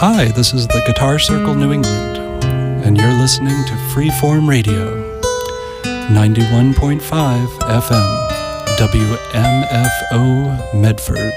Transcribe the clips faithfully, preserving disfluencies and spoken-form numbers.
Hi, this is the Guitar Circle New England, and you're listening to Freeform Radio, ninety-one point five F M, W M F O Medford.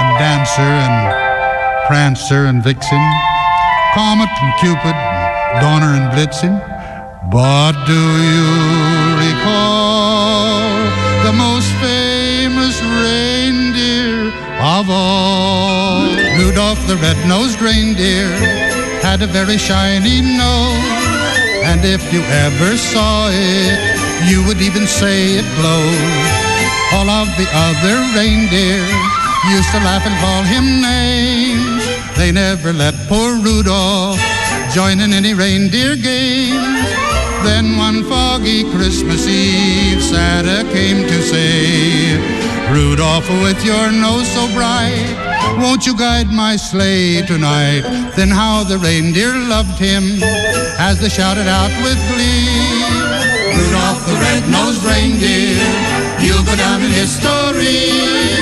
and Dancer and Prancer and Vixen, Comet and Cupid, Donner and Blitzen. But do you recall the most famous reindeer of all? Rudolph the red-nosed reindeer had a very shiny nose, and if you ever saw it, you would even say it glowed. All of the other reindeer used to laugh and call him names. They never let poor Rudolph join in any reindeer games. Then one foggy Christmas Eve, Santa came to say, Rudolph, with your nose so bright, won't you guide my sleigh tonight? Then how the reindeer loved him as they shouted out with glee, Rudolph the red-nosed reindeer, you'll go down in history.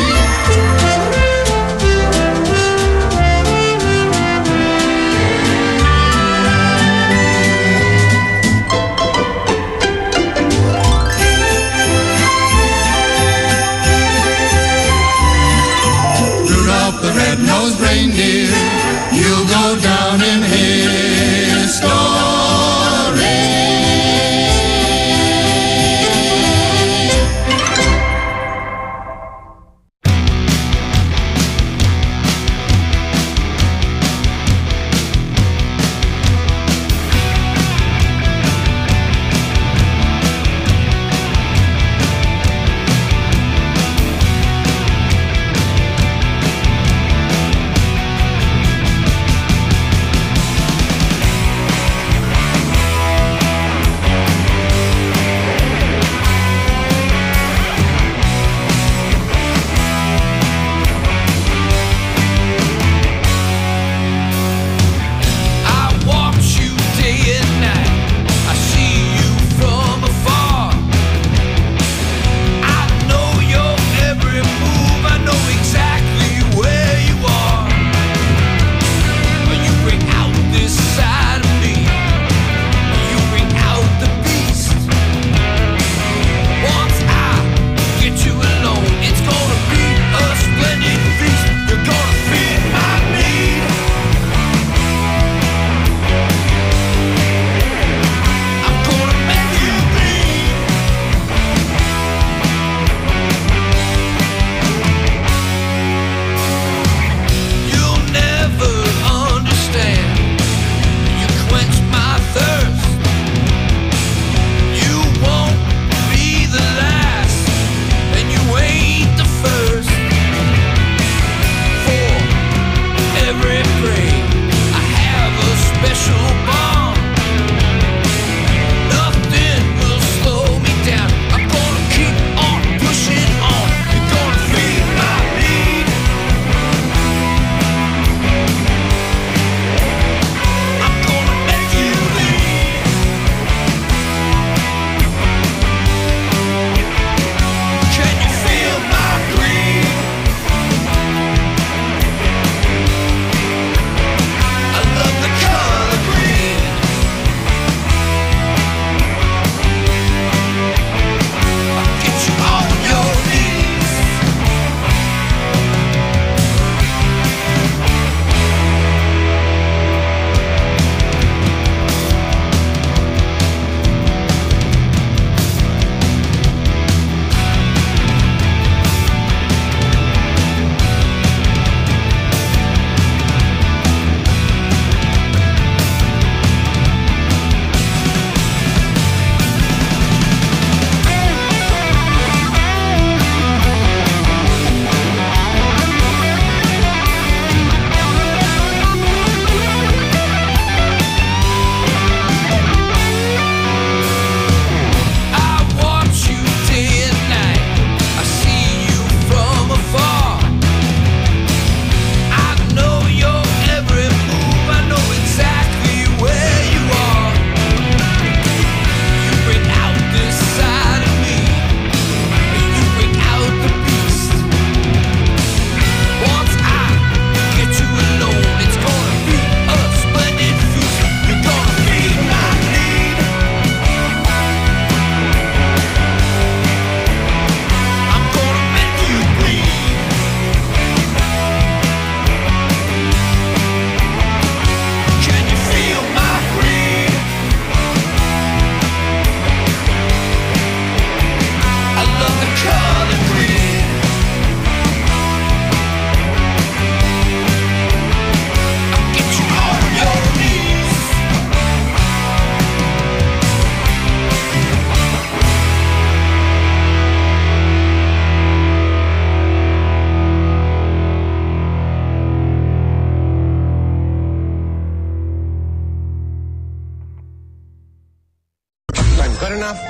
The red-nosed reindeer, you'll go down in history.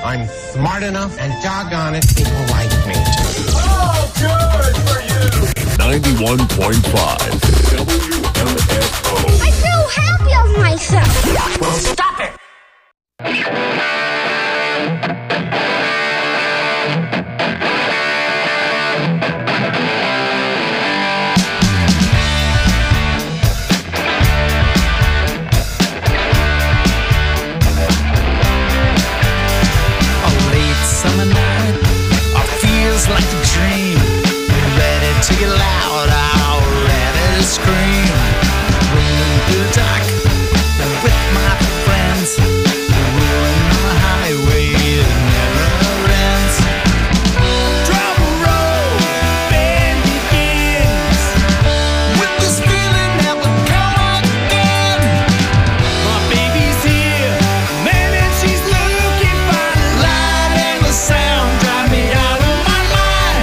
I'm smart enough, and doggone it, people like me. Oh, good for you! ninety-one point five W M F O. I feel happy of myself. Well, stop it! Summer night, it feels like a dream. Ready to get loud, out, ready to scream. Rolling through the dark with my friends, rolling on the highway that never ends. Drum roll, band begins. With this feeling that will come again. My baby's here, man, and she's looking fine. The sound drive me out of my mind.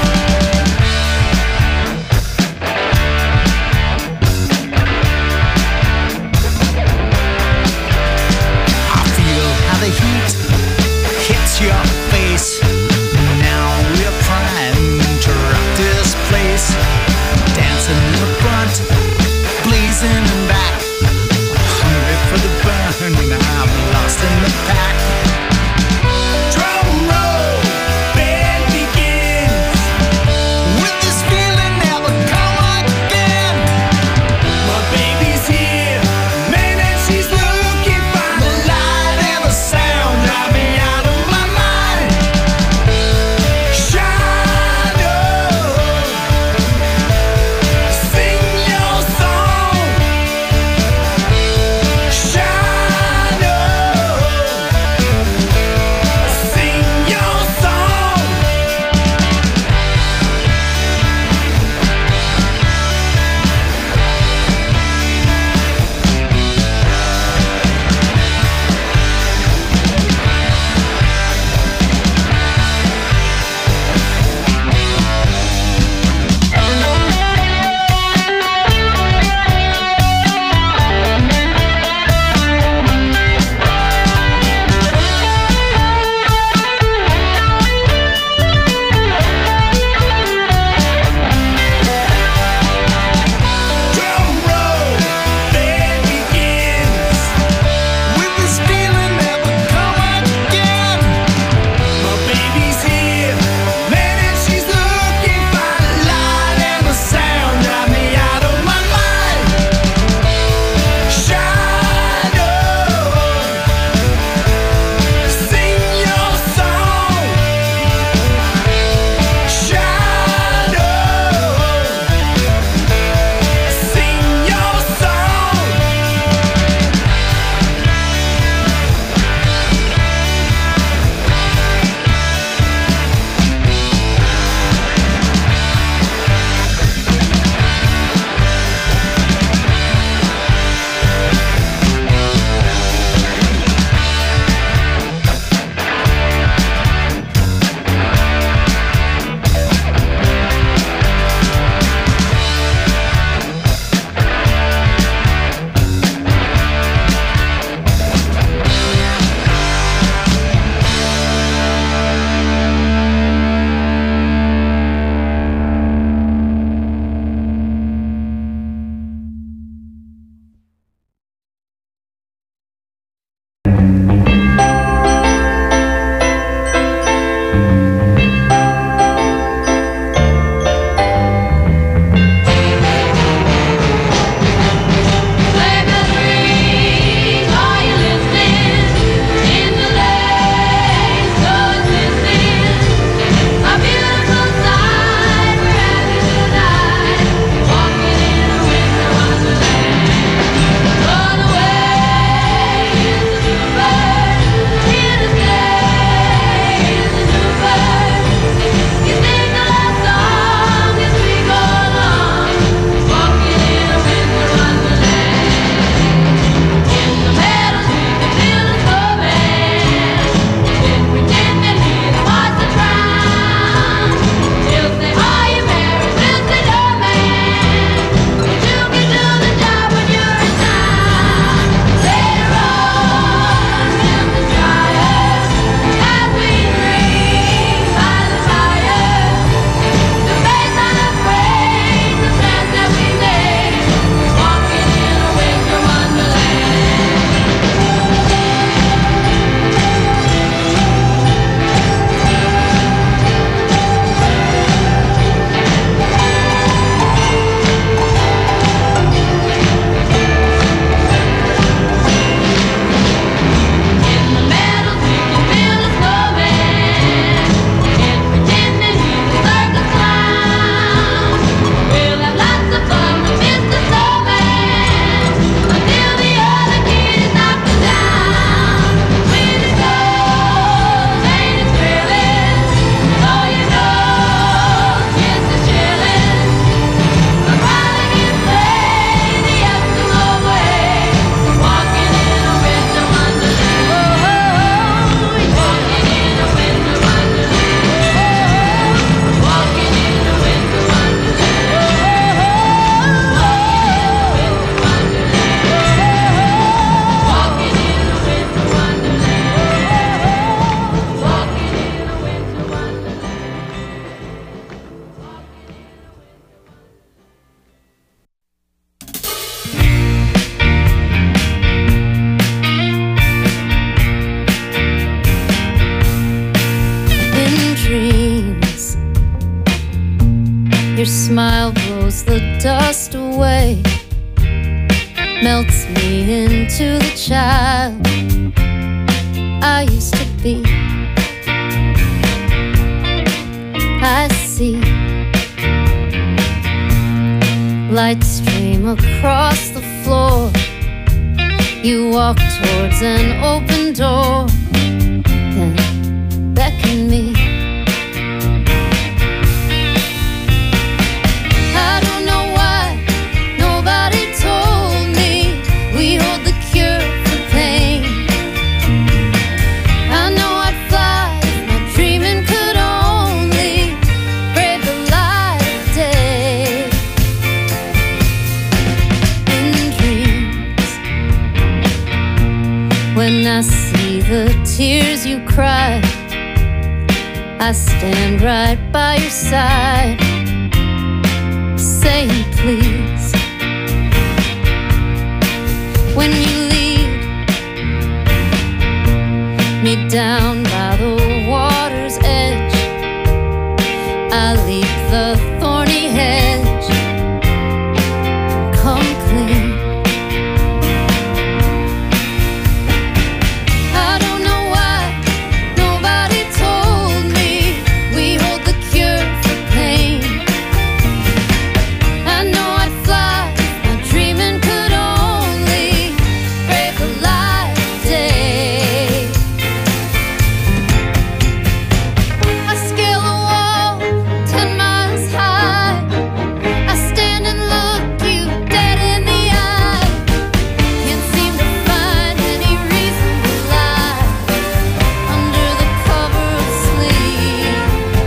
I feel how the heat hits your face. Now we're primed to rock this place. Dancing in the front, blazing in back. Hungry for the burn, I'm lost in the pack. Drum roll, band begins. With this feeling never come again. My baby's here, man, and she's looking fine. The light and the sound drive me out of my mind. Shine on, sing your the dust away, melts me into the child I used to be. I see light stream across the floor. You walk towards an open door, then beckon me. I don't know why nobody told me we hold the cure for pain. I know I'd fly if my dreaming could only brave the light of day. In dreams, when I see the tears you cry, I stand right by your side, saying please. When you lead me down by the water's edge, I leap the thorny hedge, come clean. I don't know why nobody told me we hold the cure for pain. I know I'd fly if my dreaming could only brave the light of day. I scale a wall ten miles high. I stand and look you dead in the eye. Can't seem to find any reason to lie under the cover of sleep.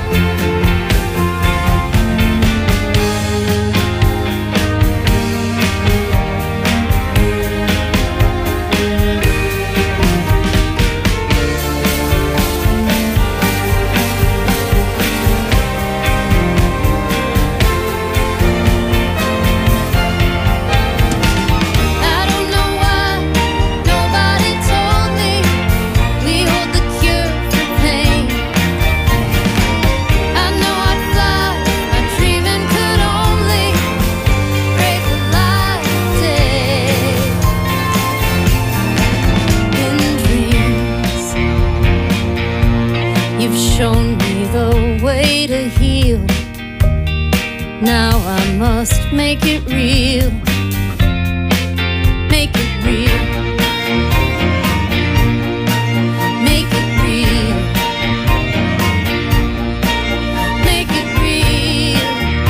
I don't know why nobody told me we hold the cure for pain. I know I'd fly if my dreaming could only brave the light of day. In dreams, you've shown me the way to heal. Now I must make it real. Make it real. Make it real. Make it real.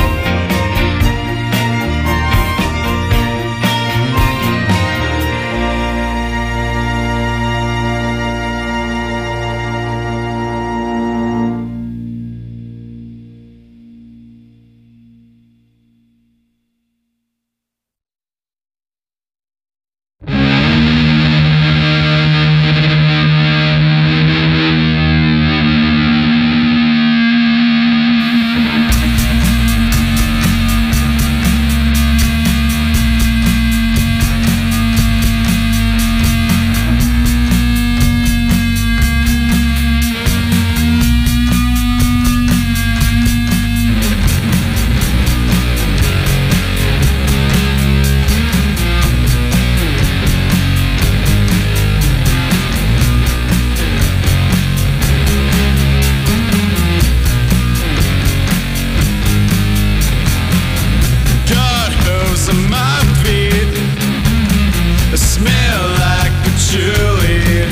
Got hooves on my feet, I smell like patchouli.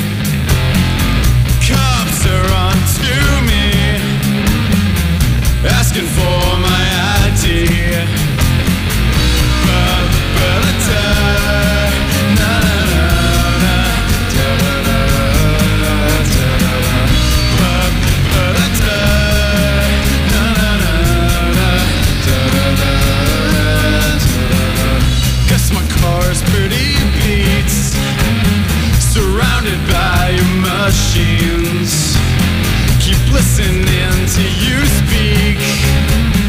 Cops are onto me, asking for my I D. But, but I die. Na, na, na, na. Da, da, da, da, da, da, da. But, but I die. Na, na, na, na. Da, da, da, da, da, da. Guess my car's pretty beats, surrounded by your machines. Keep listening to you speak.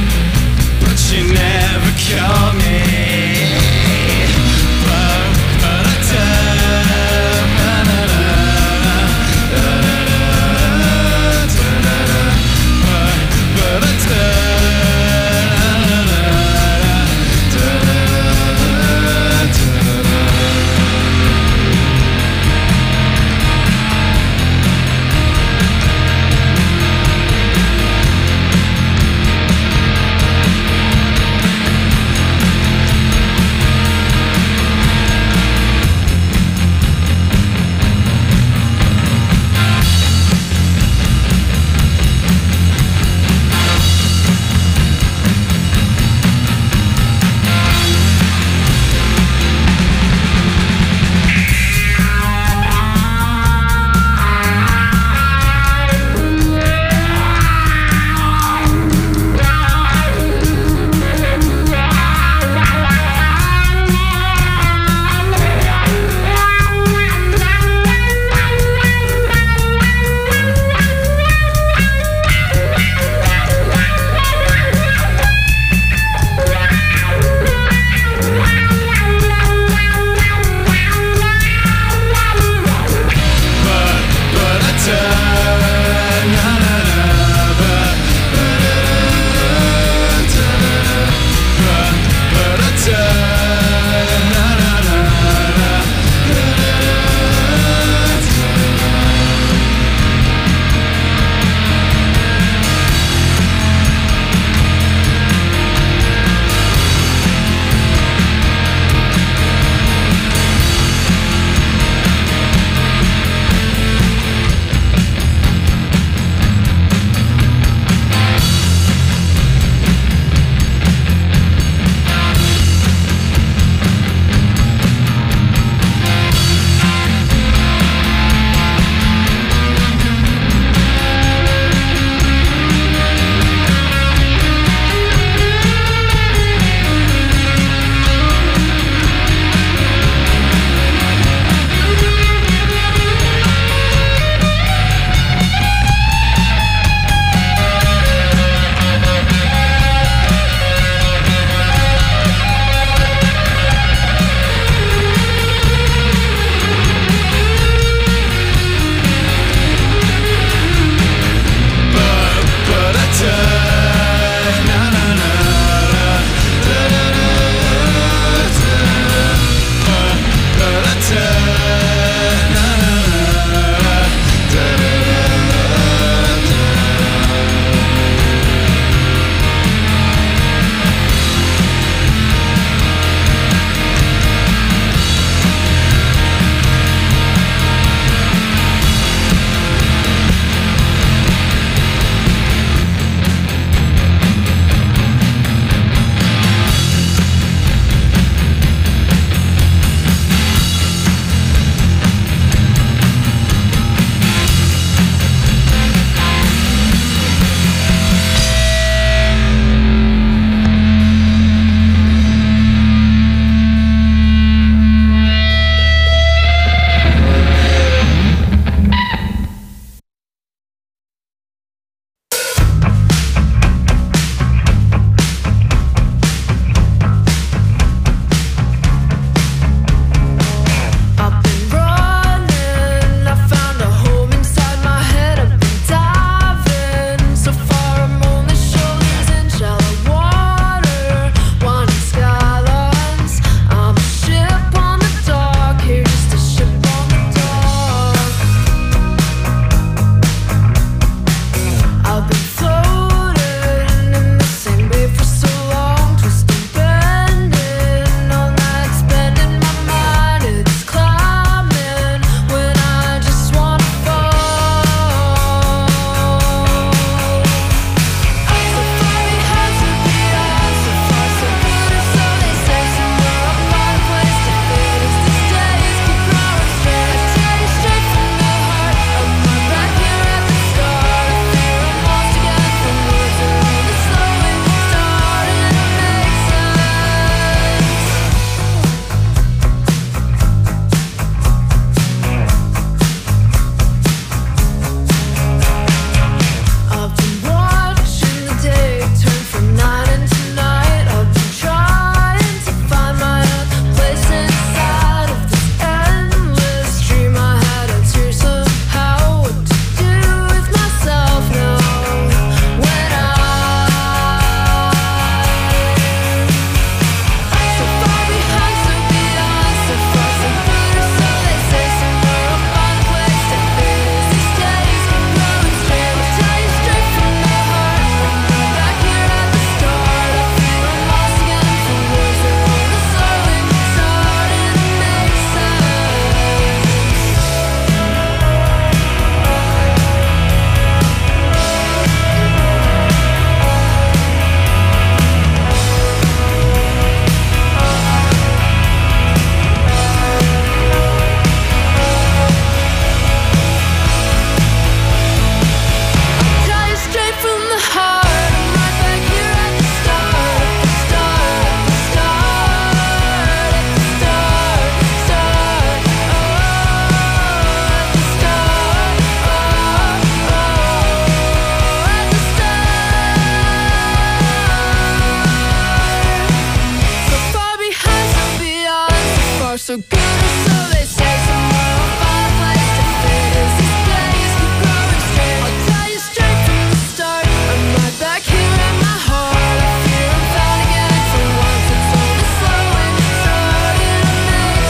so good, or so they say. Somewhere I'll find a place to fit. Is this place keep growing straight? I'll tell you straight from the start. I'm right back here in my heart. I fear I'm found again for once. It's only slowing, starting to make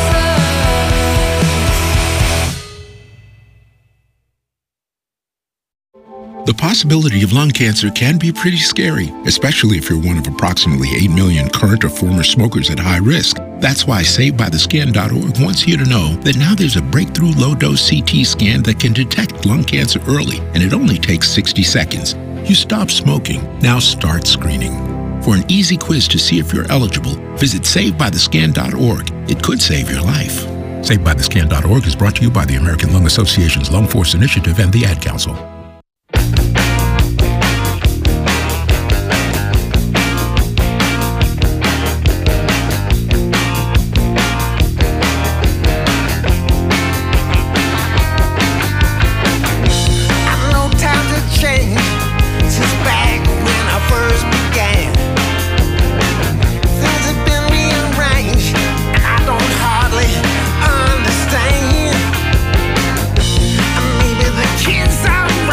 sense. The possibility of lung cancer can be pretty scary, especially if you're one of approximately eight million current or former smokers at high risk. That's why saved by the skin dot org wants you to know that now there's a breakthrough low-dose C T scan that can detect lung cancer early, and it only takes sixty seconds. You stop smoking, now start screening. For an easy quiz to see if you're eligible, visit saved by the skin dot org. It could save your life. saved by the skin dot org is brought to you by the American Lung Association's Lung Force Initiative and the Ad Council. Maybe the kids are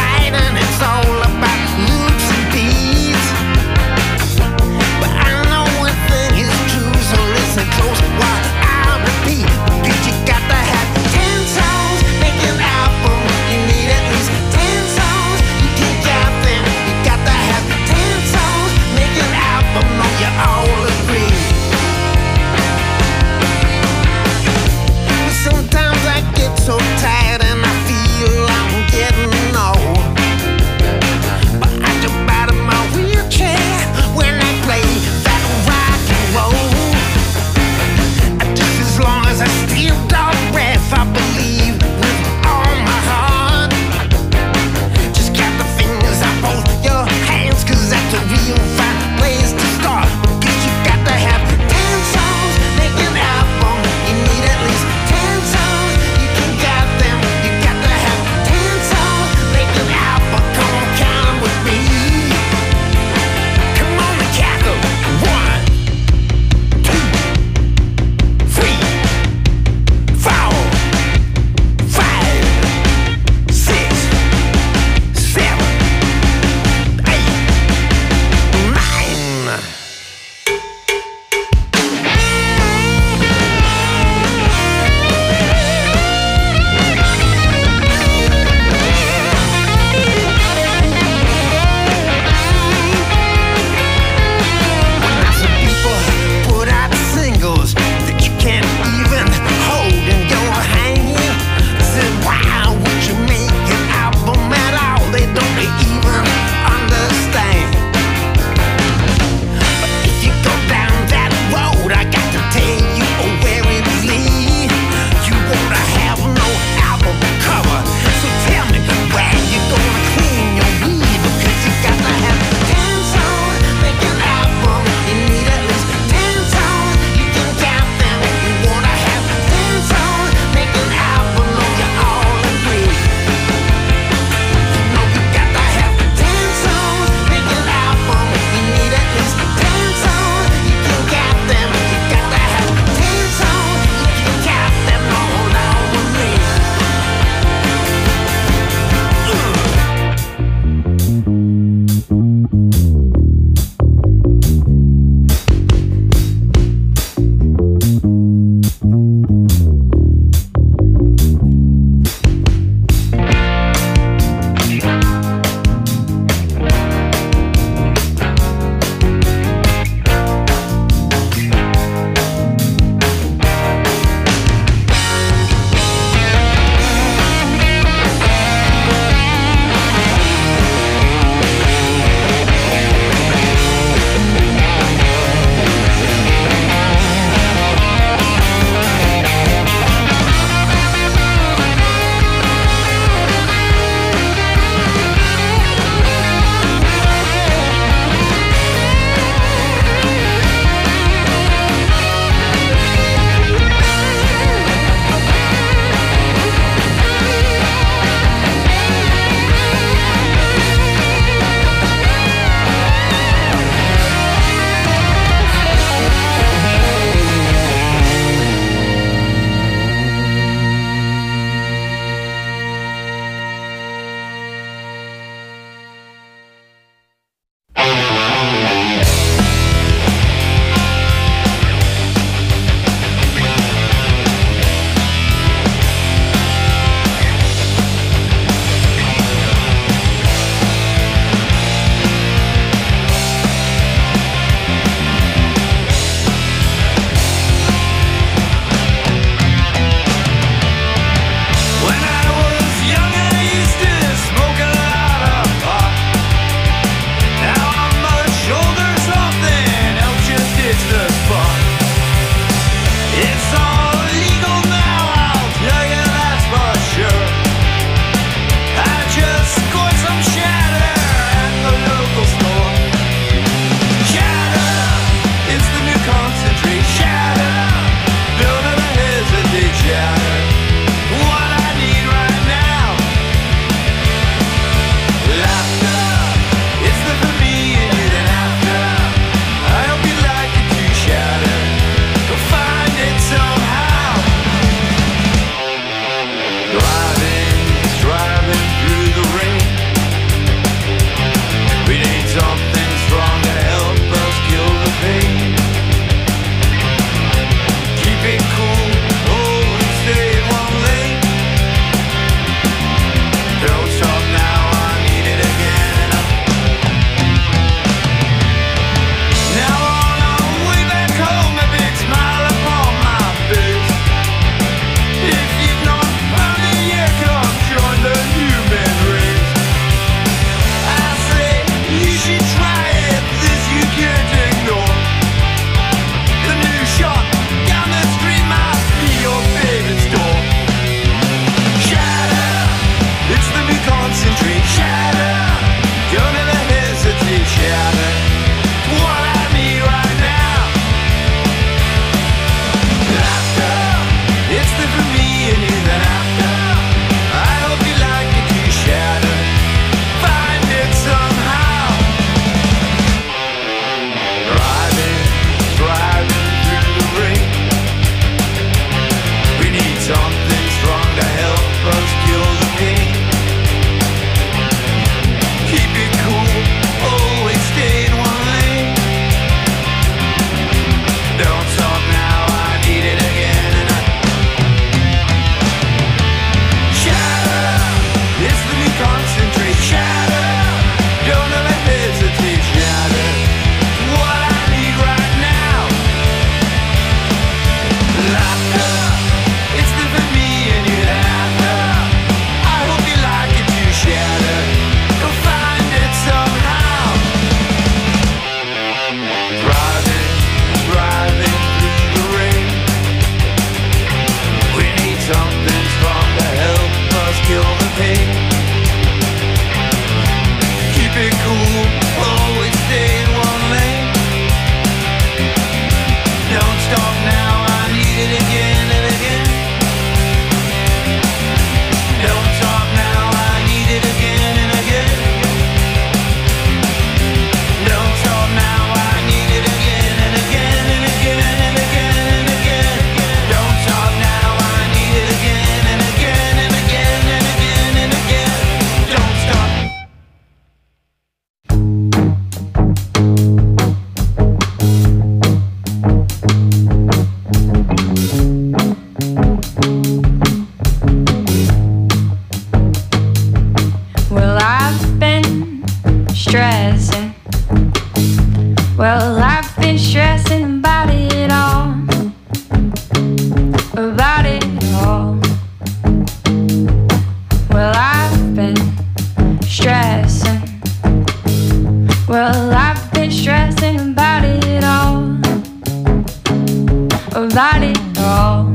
about it all.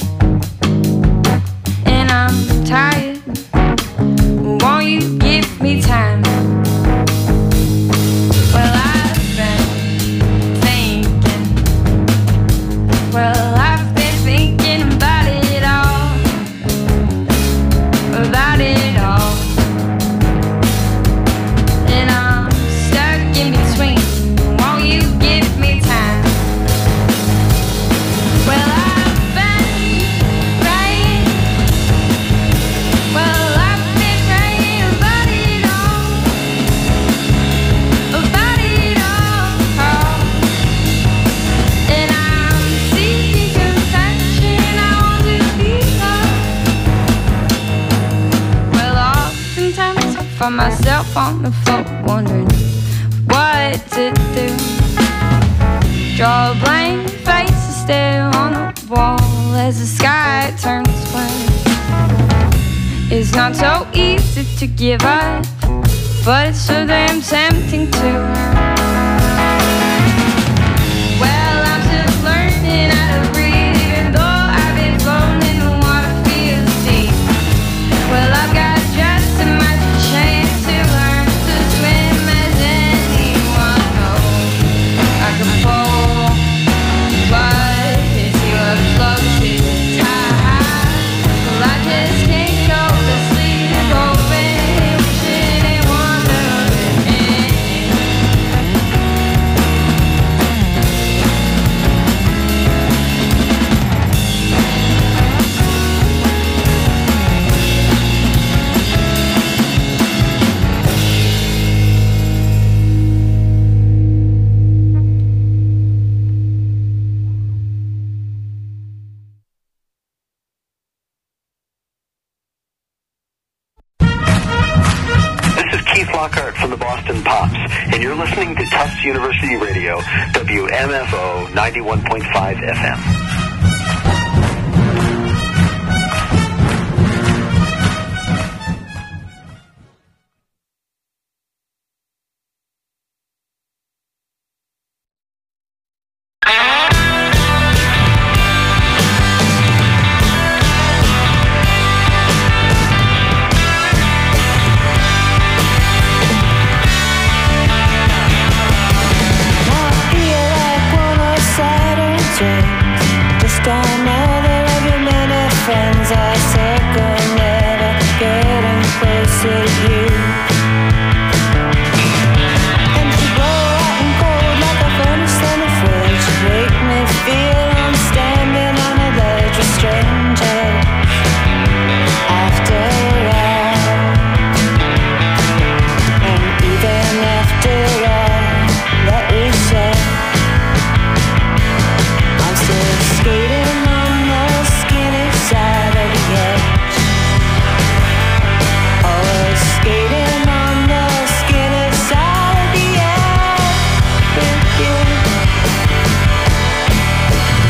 And I'm tired. Won't you give me time? Well, I've been thinking. Well, I've been thinking about it all. About it all. And I'm stuck in between. Won't you give me time? Well, I've been praying. Well, I've been praying about it all. About it all. And I'm seeking compassion. I want to be loved. Well, oftentimes I find myself on the floor wondering what to do. Draw a blank face and stare on the wall as the sky turns black. It's not so easy to give up, but it's so damn tempting to. Well, I'm still learning how to breathe, even though I've been floating in the water feels deep. Well, I've got just as much chance to learn to swim as anyone knows. I can pull, but it's your floating tide. Well, I just can't go to sleep, hoping, wishing and wondering. This is Keith Lockhart from the Boston Pops, and you're listening to Tufts University Radio, W M F O ninety-one point five F M. Just another of your many friends I circle, never getting closer to you. And you blow hot and cold like a furnace in the fridge. Make me feel I'm standing on a ledge with strangers. After all, and even after all that we said, I'm still skating on the skinny side of the edge. Always skating on the skinny side of the edge with you.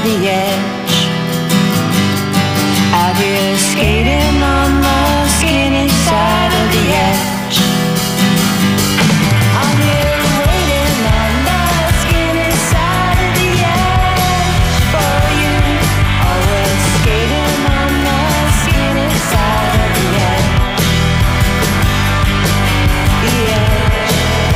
the edge. Out here skating on the skinny side of the edge. I'm here waiting on the skinny side of the edge for you. Always skating on the skinny side of the edge. The edge.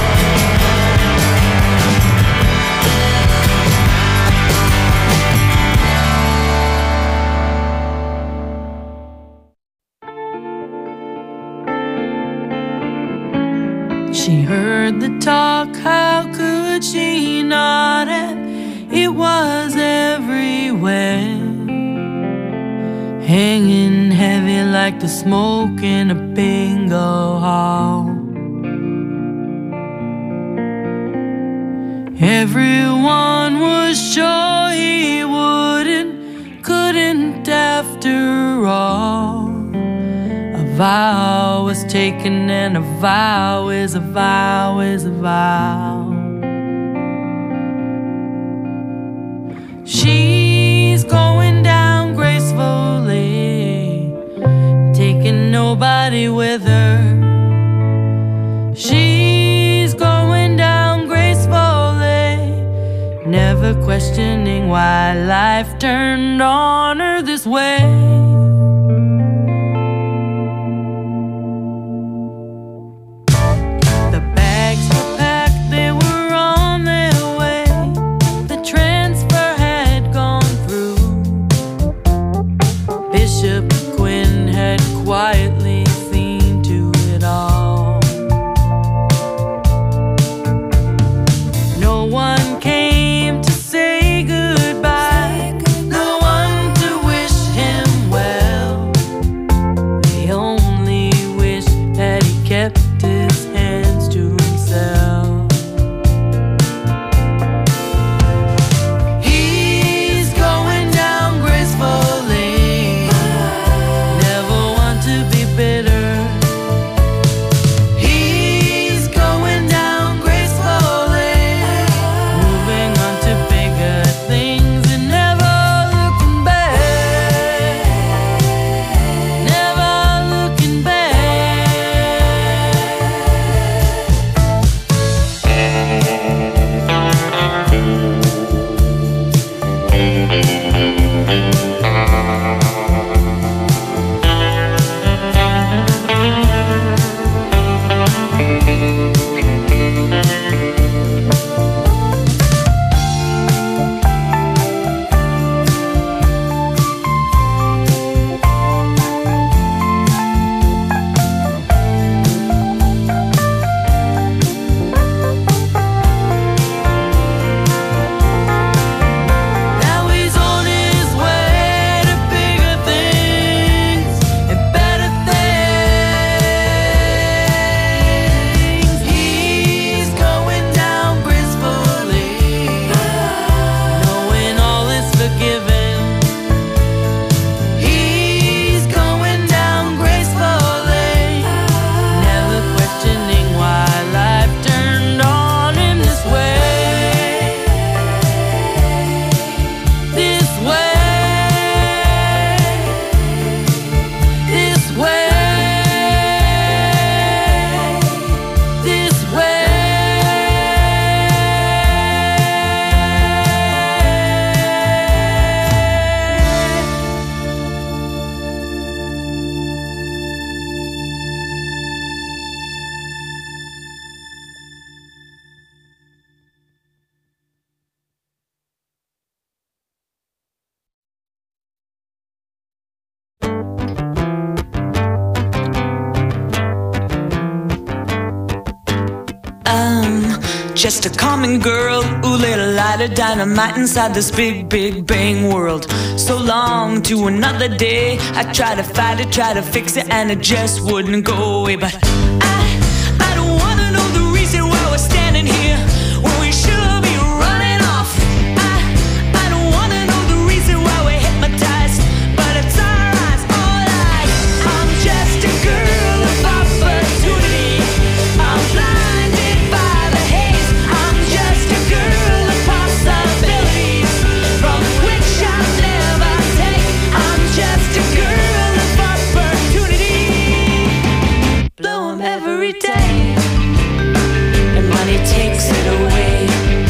She heard the talk, how could she not have? It was everywhere, hanging heavy like the smoke in a bingo hall. Everyone was sure he wouldn't, couldn't after all. A vow was taken and a vow is a vow is a vow. She's going down gracefully, taking nobody with her. She's going down gracefully, never questioning why life turned on her this way. Quietly seen to it all. No one came to say goodbye, no one to wish him well. They only wish that he kept his hands to himself. He's going down gracefully, bitter. He's going down gracefully, moving on to bigger things and never looking back, never looking back. Just a common girl who lit a light of dynamite inside this big, big bang world. So long to another day, I tried to fight it, tried to fix it, and it just wouldn't go away. But I, I don't wanna know the reason why we're standing here when we should be running off. I, I don't wanna know the reason why we're hypnotized, but it's our eyes, all eyes. I'm just a girl of opportunity. I'm blinded by the haze. I'm just a girl of possibilities from which I every day, and money takes it away.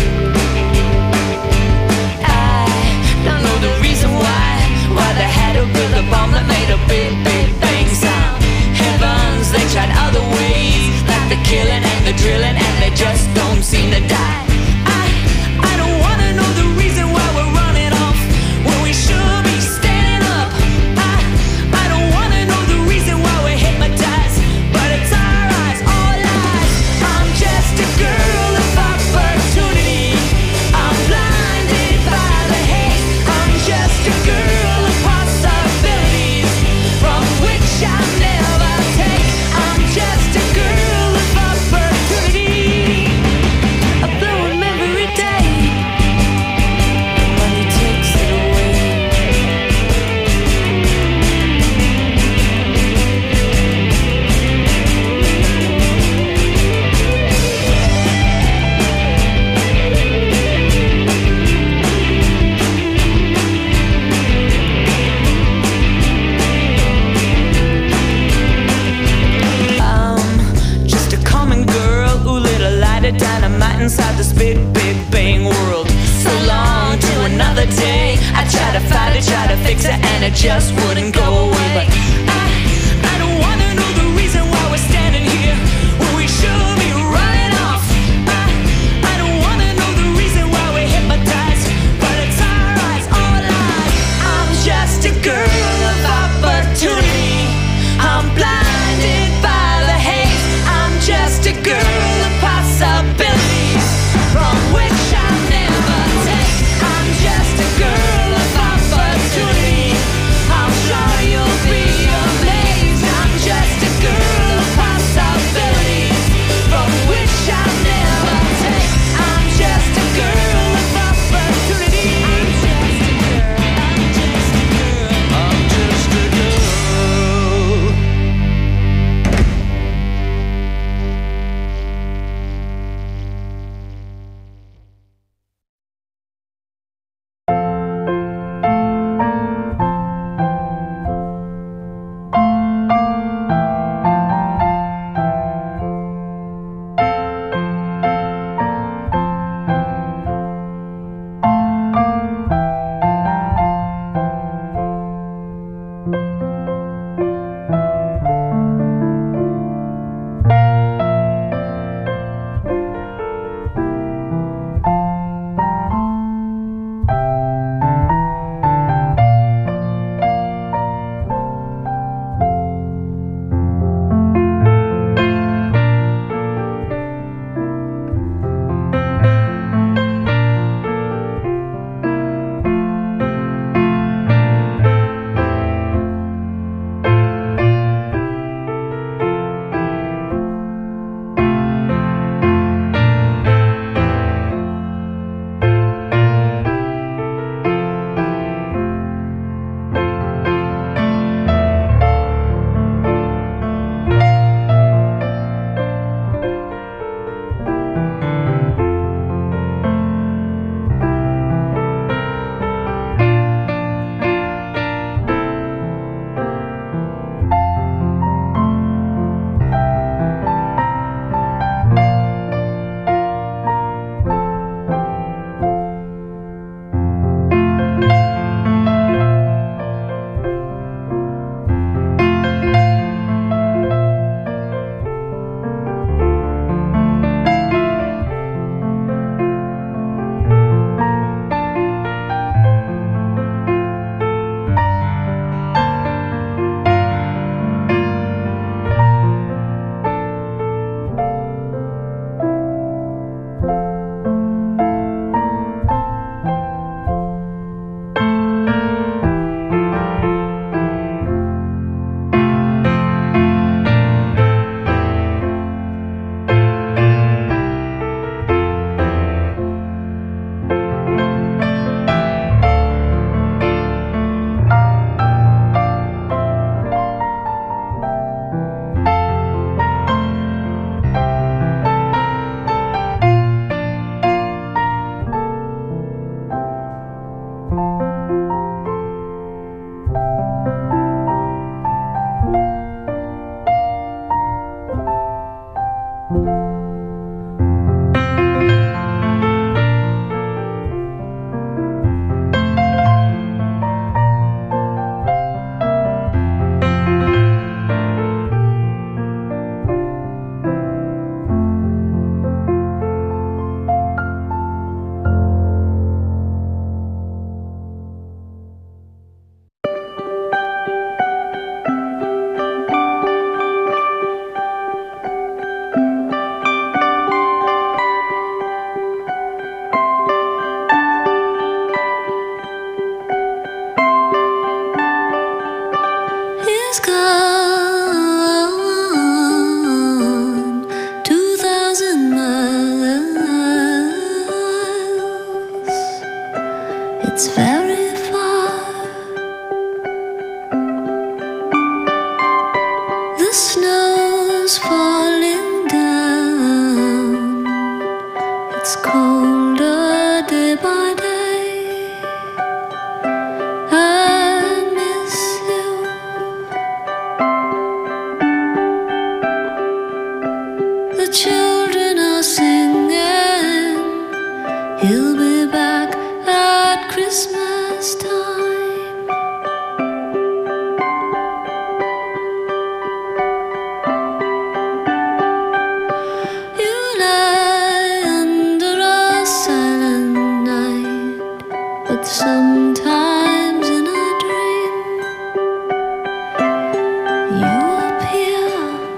I don't know the reason why, why they had to build a bomb that made a big, big bang sound. Heavens, they tried other ways, like the killing and the drilling, and they just don't seem to die. I, I don't wanna know the reason why we're running off when we should be standing up. I, I don't wanna know the reason why we're hypnotized, but it's our eyes, all lies. I'm just a girl of opportunity. I'm blinded by the hate. I'm just a girl of possibilities from which I never take. I'm just a girl of opportunity. I blow 'em every day. Money takes it away. I'm just a common girl who lit a light of dynamite inside this big, big bang world. So long to another day. I tried to fight it, tried to fix it, and it just wouldn't go away. But I, I don't wanna know the reason why we're standing here when we should be running off. I, I don't wanna know the reason why we're hypnotized, but it's our eyes, all lies. I'm just a girl of opportunity. I'm blinded by the haze. I'm just a girl of possibilities from which I never take. I'm just a girl of opportunity. I'm sure you'll be snow's falling down. It's colder day by day. I miss you. The children are singing. He'll be back at Christmas time. Sometimes in a dream you appear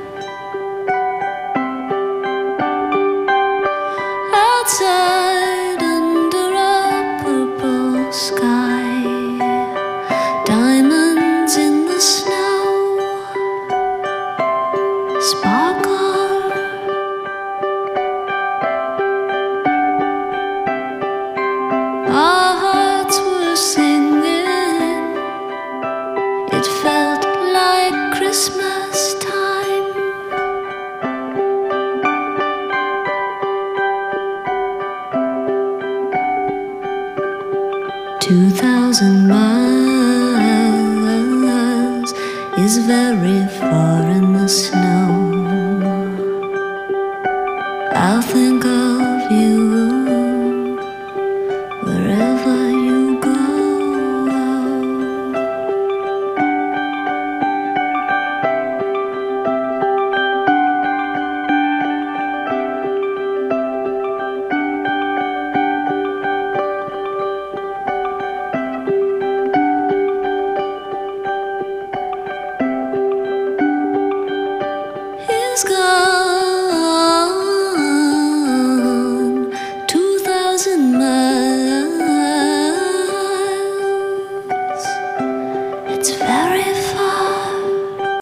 outside under a purple sky, diamonds in the snow sparkle. Our hearts were singing. It felt like Christmas time. Two thousand miles is very far